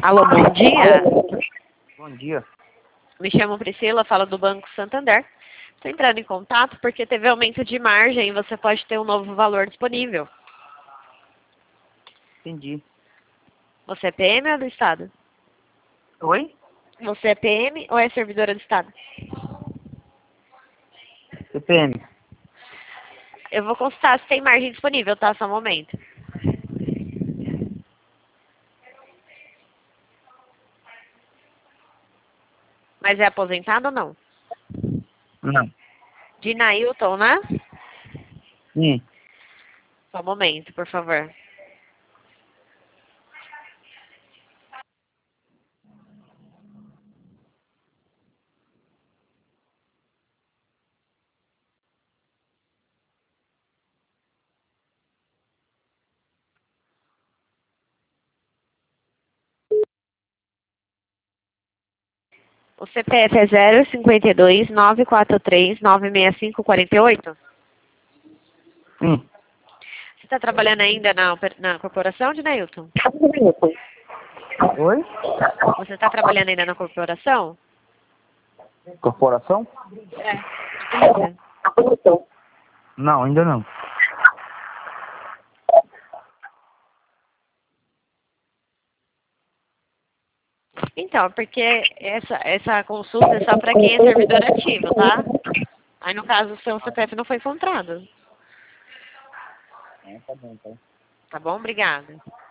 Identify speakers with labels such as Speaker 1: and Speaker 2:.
Speaker 1: Alô, bom dia.
Speaker 2: Bom dia.
Speaker 1: Me chamo Priscila, falo do Banco Santander. Estou entrando em contato porque teve aumento de margem e você pode ter um novo valor disponível.
Speaker 2: Entendi.
Speaker 1: Você é PM ou do Estado?
Speaker 2: Oi?
Speaker 1: Você é PM ou é servidora do Estado?
Speaker 2: CPM.
Speaker 1: Eu vou consultar se tem margem disponível, tá? Só um momento. Mas é aposentado ou não?
Speaker 2: Não.
Speaker 1: De Nailton, né?
Speaker 2: Sim.
Speaker 1: Só um momento, por favor. O CPF é 052-943-96548?
Speaker 2: Sim.
Speaker 1: Você está trabalhando ainda na corporação de Nailton?
Speaker 2: Oi?
Speaker 1: Você está trabalhando ainda na corporação?
Speaker 2: Corporação?
Speaker 1: Ainda.
Speaker 2: Não, ainda não.
Speaker 1: Então, porque essa consulta é só para quem é servidor ativo, tá? Aí, no caso, o seu CPF não foi encontrado.
Speaker 2: Tá bom, então.
Speaker 1: Tá bom? Obrigada.